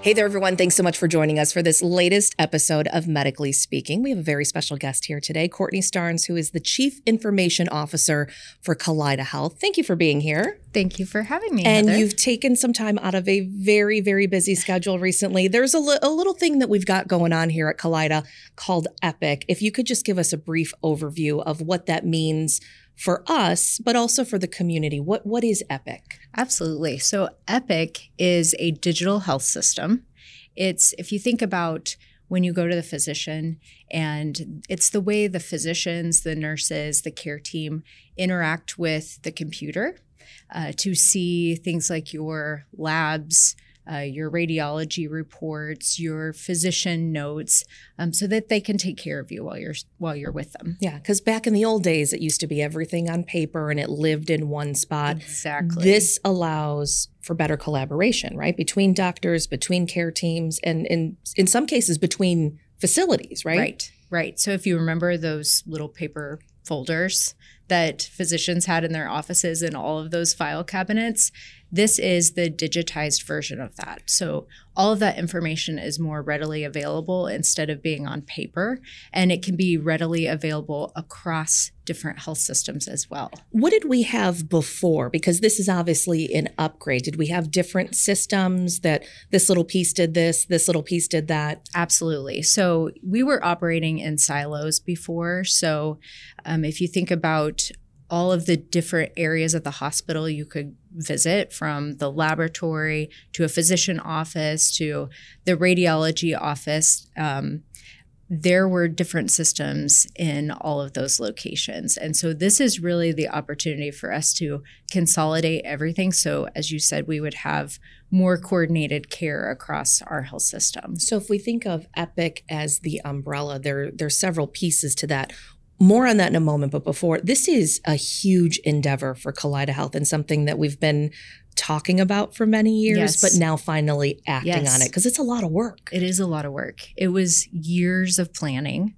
Hey there, everyone. Thanks so much for joining us for this latest episode of Medically Speaking. We have a very special guest here today, Courtney Starnes, who is the Chief Information Officer for Kaleida Health. Thank you for being here. Thank you for having me, And Heather. you've taken some time out of a very, very busy schedule recently. There's a little thing that we've got going on here at Kaleida called Epic. If you could just give us a brief overview of what that means for us, but also for the community. What is Epic? Absolutely. So Epic is a digital health system. If you think about when you go to the physician, and it's the way the physicians, the nurses, the care team interact with the computer to see things like your labs, your radiology reports, your physician notes, so that they can take care of you while you're with them. Yeah, because back in the old days, it used to be everything on paper and it lived in one spot. Exactly. This allows for better collaboration, right? Between doctors, between care teams, and in some cases between facilities, right? Right. So if you remember those little paper folders that physicians had in their offices and all of those file cabinets, this is the digitized version of that. So all of that information is more readily available instead of being on paper, and it can be readily available across different health systems as well. What did we have before? Because this is obviously an upgrade. Did we have different systems that this little piece did this little piece did that? Absolutely. So we were operating in silos before. So if you think about all of the different areas of the hospital you could visit, from the laboratory to a physician office to the radiology office, there were different systems in all of those locations. And so this is really the opportunity for us to consolidate everything. So as you said, we would have more coordinated care across our health system. So if we think of Epic as the umbrella, there's several pieces to that. More on that in a moment, but before, this is a huge endeavor for Kaleida Health and something that we've been talking about for many years, Yes. but now finally acting on it, because it's a lot of work. It is a lot of work. It was years of planning,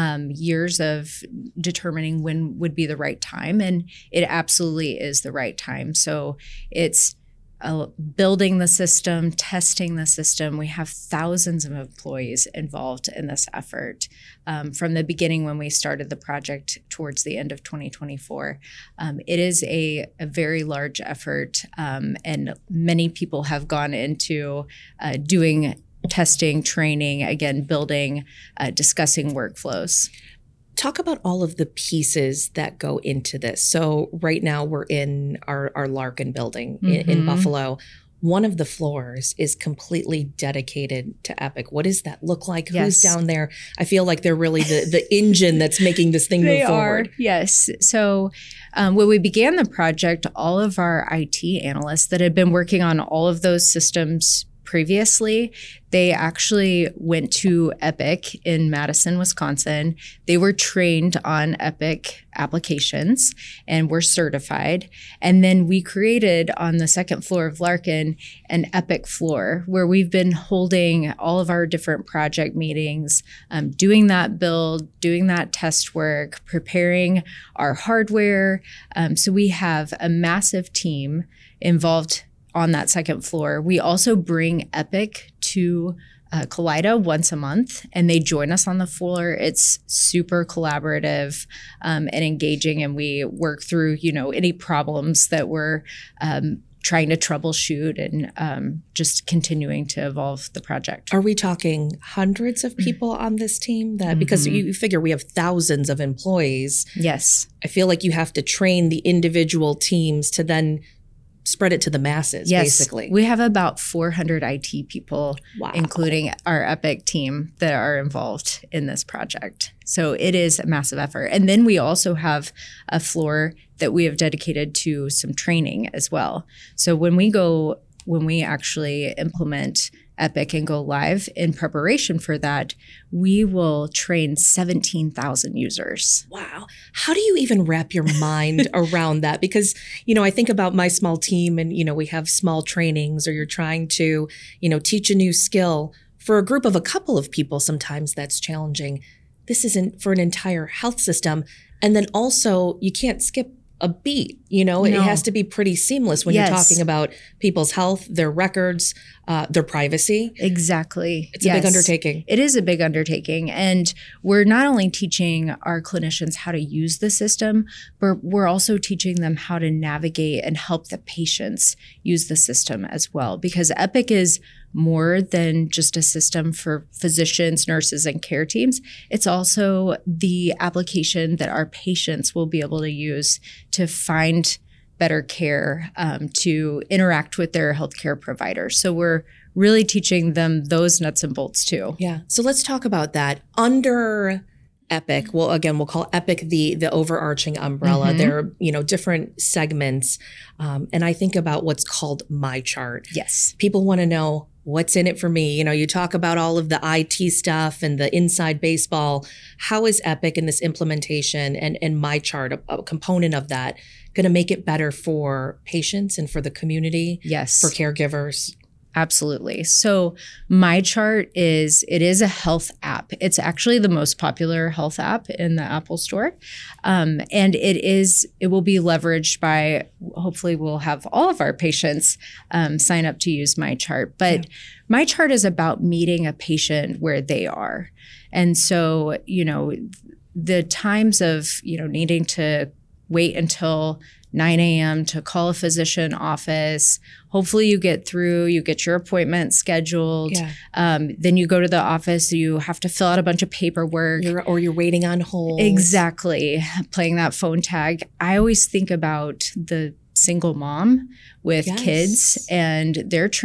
years of determining when would be the right time, and it absolutely is the right time. So it's building the system, testing the system. We have thousands of employees involved in this effort from the beginning when we started the project towards the end of 2024. It is a very large effort, and many people have gone into doing testing, training, again, building, discussing workflows. Talk about all of the pieces that go into this. So right now we're in our Larkin building in Buffalo. One of the floors is completely dedicated to Epic. What does that look like? Yes. Who's down there? I feel like they're really the engine that's making this thing move forward. Yes. So when we began the project, all of our IT analysts that had been working on all of those systems previously, they actually went to Epic in Madison, Wisconsin. They were trained on Epic applications and were certified. And then we created on the second floor of Larkin an Epic floor where we've been holding all of our different project meetings, doing that build, doing that test work, preparing our hardware. So we have a massive team involved on that second floor. We also bring Epic to Kaleida once a month, and they join us on the floor. It's super collaborative and engaging, and we work through, any problems that we're trying to troubleshoot and just continuing to evolve the project. Are we talking hundreds of people on this team? Because you figure we have thousands of employees. Yes. I feel like you have to train the individual teams to then spread it to the masses, basically. We have about 400 IT people, including our Epic team, that are involved in this project. So it is a massive effort. And then we also have a floor that we have dedicated to some training as well. So when we actually implement Epic and go live, in preparation for that, we will train 17,000 users. Wow. How do you even wrap your mind around that? Because, I think about my small team and, we have small trainings, or you're trying to, teach a new skill. For a group of a couple of people, sometimes that's challenging. This isn't for an entire health system. And then also you can't skip a beat. You know, it No. has to be pretty seamless when Yes. you're talking about people's health, their records, their privacy. Exactly. It's a big undertaking. It is a big undertaking. And we're not only teaching our clinicians how to use the system, but we're also teaching them how to navigate and help the patients use the system as well. Because Epic is more than just a system for physicians, nurses, and care teams. It's also the application that our patients will be able to use to find better care, to interact with their healthcare providers. So we're really teaching them those nuts and bolts too. Yeah. So let's talk about that. Under Epic, well, again, we'll call Epic the overarching umbrella. There are, you know, different segments. And I think about what's called MyChart. Yes. People want to know what's in it for me. You know, you talk about all of the IT stuff and the inside baseball. How is Epic in this implementation and MyChart, a component of that, going to make it better for patients and for the community? Yes. For caregivers? Absolutely. So MyChart is a health app. It's actually the most popular health app in the Apple Store. And it will be leveraged by, hopefully we'll have all of our patients sign up to use MyChart. But MyChart is about meeting a patient where they are. And so, you know, the times of, you know, needing to wait until 9 a.m. to call a physician office. Hopefully you get through, you get your appointment scheduled. Yeah. Then you go to the office, you have to fill out a bunch of paperwork. You're waiting on hold. Exactly. Playing that phone tag. I always think about the single mom with kids, and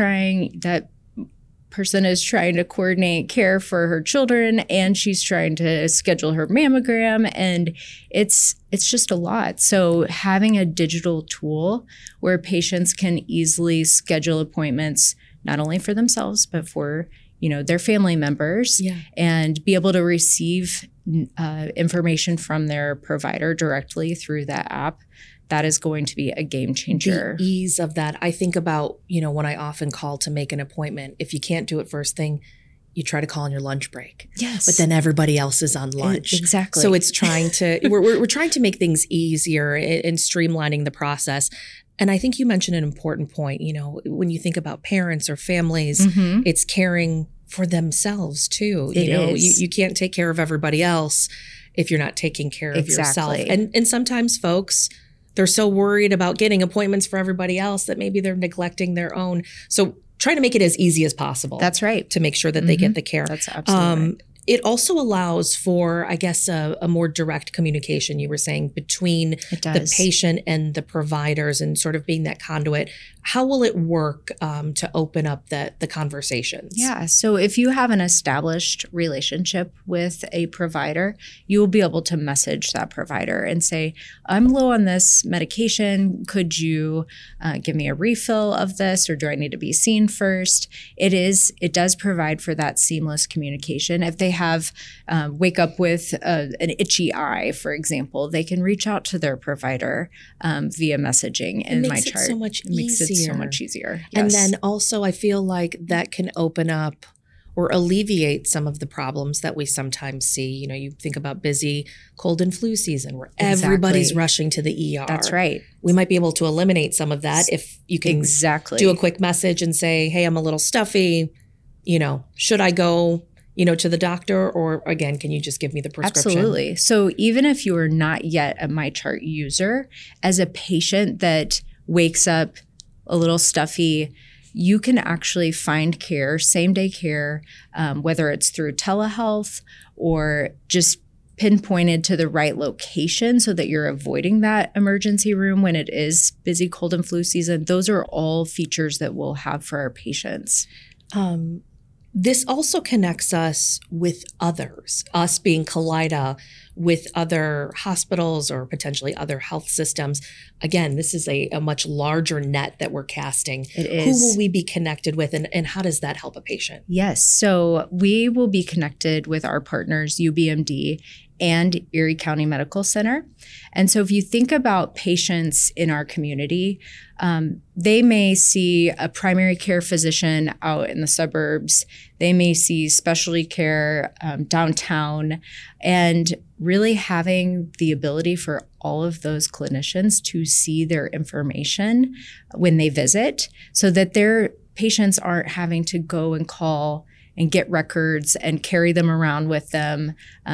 that person is trying to coordinate care for her children, and she's trying to schedule her mammogram, and it's just a lot. So having a digital tool where patients can easily schedule appointments, not only for themselves, but for, you know, their family members, and be able to receive information from their provider directly through that app, that is going to be a game changer. The ease of that. I think about, you know, when I often call to make an appointment, if you can't do it first thing, you try to call on your lunch break. Yes. But then everybody else is on lunch. Exactly. So it's trying to, we're trying to make things easier and streamlining the process. And I think you mentioned an important point. You know, when you think about parents or families, it's caring for themselves too. You can't take care of everybody else if you're not taking care of yourself. And sometimes folks, they're so worried about getting appointments for everybody else that maybe they're neglecting their own. So try to make it as easy as possible. That's right. To make sure that they get the care. That's absolutely right. It also allows for, I guess, a more direct communication, you were saying, between the patient and the providers and sort of being that conduit. How will it work to open up the conversations? Yeah. So if you have an established relationship with a provider, you will be able to message that provider and say, I'm low on this medication. Could you give me a refill of this, or do I need to be seen first? It does provide for that seamless communication. If they have wake up with an itchy eye, for example, they can reach out to their provider via messaging in MyChart. It makes it so much easier. And then also I feel like that can open up or alleviate some of the problems that we sometimes see. You know, you think about busy cold and flu season where everybody's rushing to the ER. That's right. We might be able to eliminate some of that if you can do a quick message and say, hey, I'm a little stuffy. You know, should I go, you know, to the doctor, or again, can you just give me the prescription? Absolutely. So even if you are not yet a MyChart user, as a patient that wakes up a little stuffy, you can actually find care, same-day care, whether it's through telehealth or just pinpointed to the right location so that you're avoiding that emergency room when it is busy cold and flu season. Those are all features that we'll have for our patients. This also connects us with others, us being Kaleida, with other hospitals or potentially other health systems. Again, this is a much larger net that we're casting. It is. Who will we be connected with, and how does that help a patient? Yes. So we will be connected with our partners, UBMD, and Erie County Medical Center. And so if you think about patients in our community, they may see a primary care physician out in the suburbs. They may see specialty care downtown, and really having the ability for all of those clinicians to see their information when they visit so that their patients aren't having to go and call and get records and carry them around with them.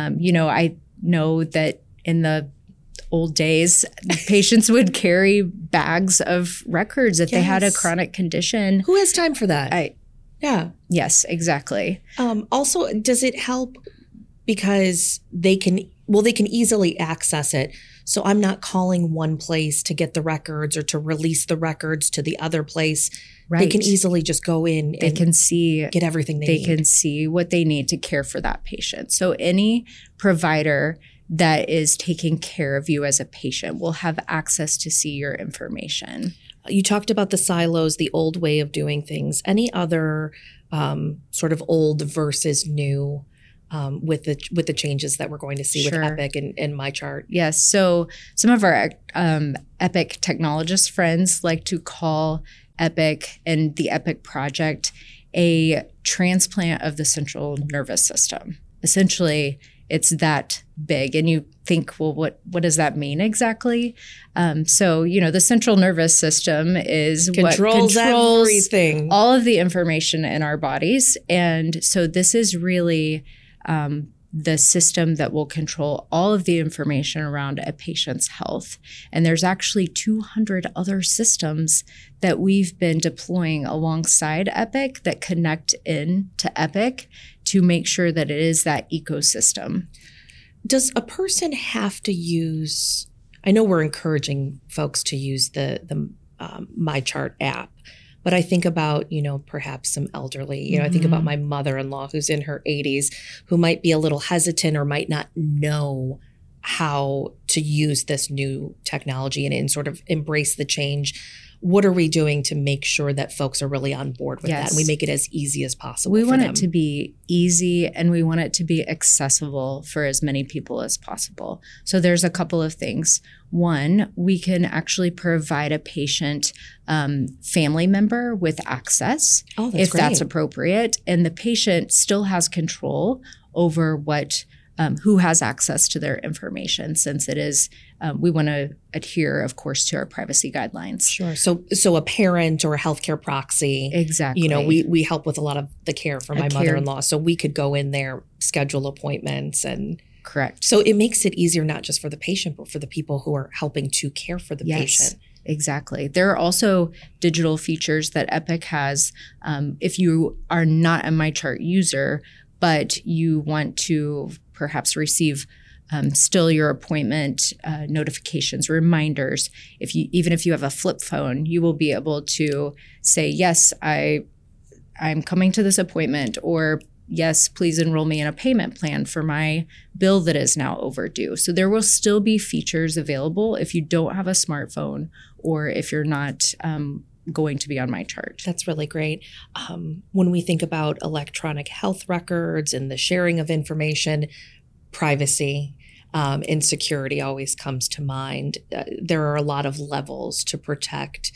I know that in the old days, patients would carry bags of records if they had a chronic condition. Who has time for that? Yeah. Yes, exactly. Also, does it help because they can easily access it? So I'm not calling one place to get the records or to release the records to the other place. Right. They can easily just go in and get everything they need. They can see what they need to care for that patient. So any provider that is taking care of you as a patient will have access to see your information. You talked about the silos, the old way of doing things. Any other sort of old versus new with the changes that we're going to see with Epic and MyChart? Yes. So some of our Epic technologist friends like to call Epic and the Epic project a transplant of the central nervous system. Essentially, it's that big. And you think, well, what does that mean exactly? So, the central nervous system is what controls everything, all of the information in our bodies. And so this is really the system that will control all of the information around a patient's health. And there's actually 200 other systems that we've been deploying alongside Epic that connect in to Epic to make sure that it is that ecosystem. Does a person have to use, I know we're encouraging folks to use the MyChart app, but I think about, perhaps some elderly, I think about my mother-in-law who's in her 80s, who might be a little hesitant or might not know how to use this new technology and sort of embrace the change. What are we doing to make sure that folks are really on board with that and we make it as easy as possible We for want them? It to be easy and we want it to be accessible for as many people as possible. So there's a couple of things. One, we can actually provide a patient family member with access if that's appropriate. And the patient still has control over who has access to their information, since it is, we want to adhere, of course, to our privacy guidelines. Sure. So a parent or a healthcare proxy. Exactly. We help with a lot of the care for my mother-in-law. So we could go in there, schedule appointments and. Correct. So it makes it easier, not just for the patient, but for the people who are helping to care for the patient. Exactly. There are also digital features that Epic has. If you are not a MyChart user, but you want to perhaps receive still your appointment notifications, reminders. Even if you have a flip phone, you will be able to say, yes, I'm coming to this appointment, or yes, please enroll me in a payment plan for my bill that is now overdue. So there will still be features available if you don't have a smartphone or if you're not going to be on MyChart. That's really great. When we think about electronic health records and the sharing of information, privacy and security always comes to mind. There are a lot of levels to protect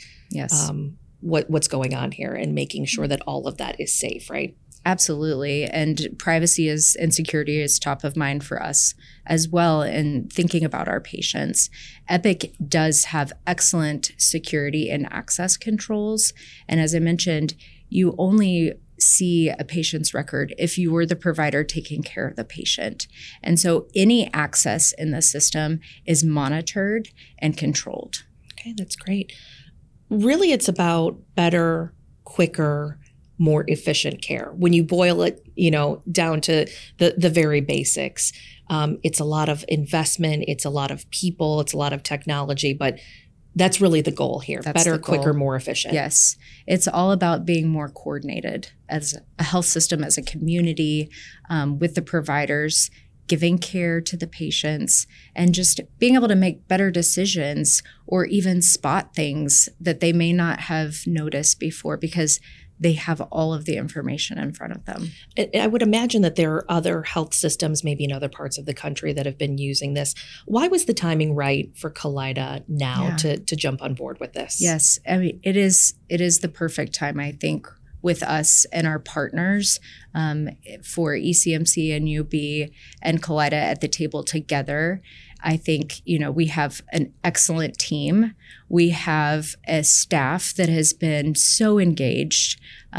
what's going on here and making sure that all of that is safe, right? Absolutely. And privacy and security is top of mind for us as well in thinking about our patients. Epic does have excellent security and access controls. And as I mentioned, you only see a patient's record if you were the provider taking care of the patient. And so any access in the system is monitored and controlled. Okay, that's great. Really, it's about better, quicker, more efficient care. When you boil it, down to the very basics, it's a lot of investment, it's a lot of people, it's a lot of technology, but that's really the goal here. Better, quicker, more efficient. Yes. It's all about being more coordinated as a health system, as a community, with the providers, giving care to the patients, and just being able to make better decisions or even spot things that they may not have noticed before, because they have all of the information in front of them. I would imagine that there are other health systems, maybe in other parts of the country, that have been using this. Why was the timing right for Kaleida now to jump on board with this? Yes, I mean, it is the perfect time, I think, with us and our partners, for ECMC and UB and Kaleida at the table together. I think, we have an excellent team. We have a staff that has been so engaged.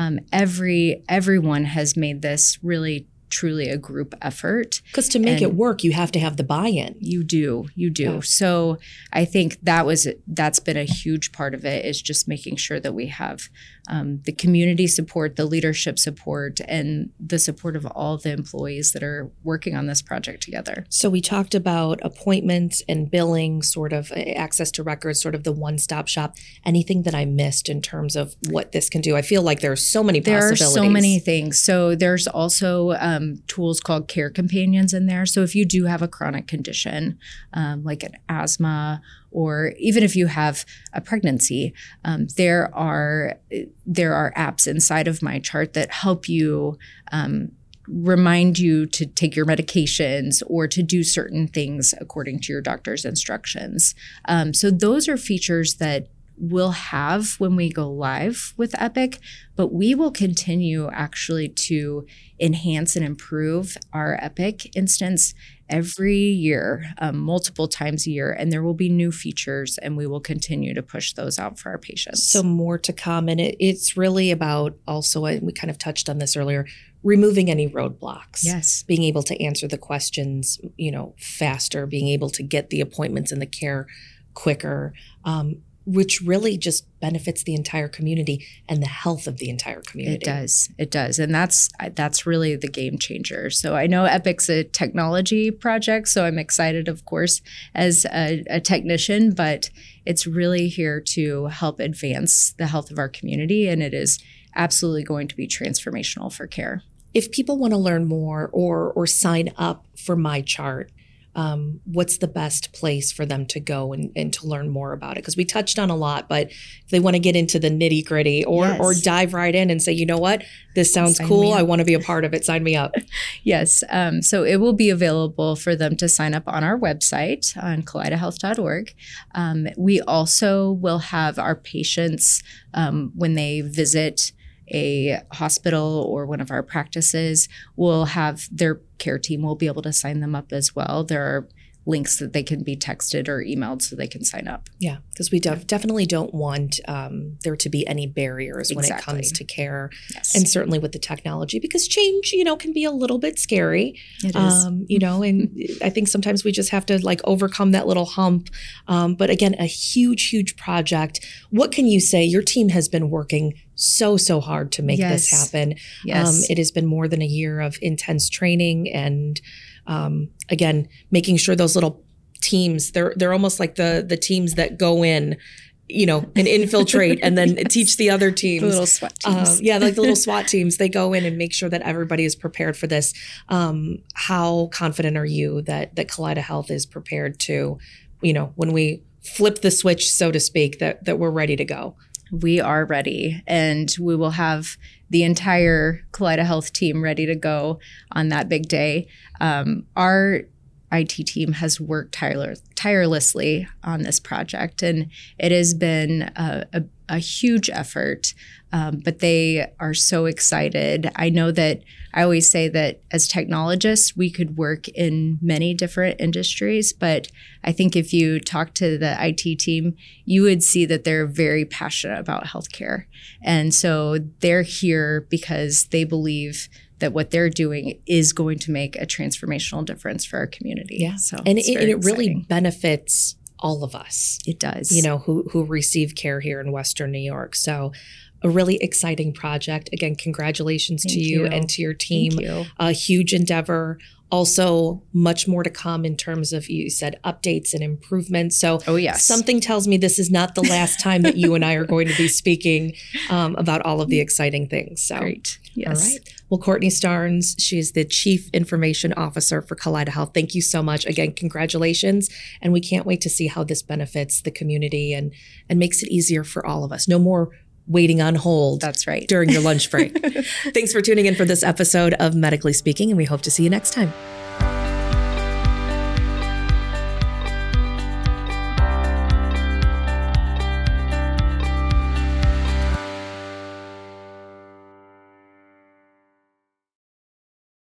Everyone has made this really truly a group effort. Because to make it work, you have to have the buy-in. You do. Yeah. So I think that's been a huge part of it, is just making sure that we have the community support, the leadership support, and the support of all the employees that are working on this project together. So we talked about appointments and billing, sort of access to records, sort of the one-stop shop. Anything that I missed in terms of what this can do? I feel like there's so many possibilities. There are so many things. So there's also tools called care companions in there. So if you do have a chronic condition, like an asthma, or even if you have a pregnancy, there are apps inside of MyChart that help you remind you to take your medications or to do certain things according to your doctor's instructions. So those are features that we'll have when we go live with Epic, but we will continue actually to enhance and improve our Epic instance every year, multiple times a year, and there will be new features, and we will continue to push those out for our patients. So more to come, and it's really about also, and we kind of touched on this earlier, removing any roadblocks. Yes. Being able to answer the questions, faster, being able to get the appointments and the care quicker, which really just benefits the entire community and the health of the entire community. It does. And that's really the game changer. So I know Epic's a technology project, so I'm excited, of course, as a technician, but it's really here to help advance the health of our community, and it is absolutely going to be transformational for care. If people want to learn more or sign up for MyChart, what's the best place for them to go and to learn more about it? Because we touched on a lot, but if they want to get into the nitty gritty or dive right in and say, you know what, this sounds cool, I want to be a part of it, sign me up. Yes. So it will be available for them to sign up on our website on kaleidahealth.org. We also will have our patients, when they visit a hospital or one of our practices, will have their care team will be able to sign them up as well. There are links that they can be texted or emailed so they can sign up. Yeah, because we definitely don't want there to be any barriers when it comes to care. Yes. And certainly with the technology, because change, can be a little bit scary. It is. And I think sometimes we just have to overcome that little hump. But again, a huge, huge project. What can you say? Your team has been working so hard to make this happen. Yes. It has been more than a year of intense training and again, making sure those little teams, they're almost like the teams that go in, and infiltrate and then teach the other teams. The little SWAT teams. Like the little SWAT teams. They go in and make sure that everybody is prepared for this. How confident are you that Kaleida Health is prepared to, when we flip the switch, so to speak, that we're ready to go? We are ready, and we will have the entire Kaleida Health team ready to go on that big day. Our IT team has worked tirelessly on this project, and it has been a huge effort, but they are so excited. I know that I always say that as technologists, we could work in many different industries, but I think if you talk to the IT team, you would see that they're very passionate about healthcare. And so they're here because they believe that what they're doing is going to make a transformational difference for our community. Yeah. So and it really benefits all of us. It does. Who receive care here in Western New York. So a really exciting project. Again, congratulations to you and to your team. Thank you. A huge endeavor. Also, much more to come in terms of, you said, updates and improvements. So something tells me this is not the last time that you and I are going to be speaking about all of the exciting things. So great. Yes. All right. Well, Courtney Starnes, she is the Chief Information Officer for Kaleida Health. Thank you so much. Again, congratulations. And we can't wait to see how this benefits the community and makes it easier for all of us. No more waiting on hold. That's right. During your lunch break. Thanks for tuning in for this episode of Medically Speaking, and we hope to see you next time.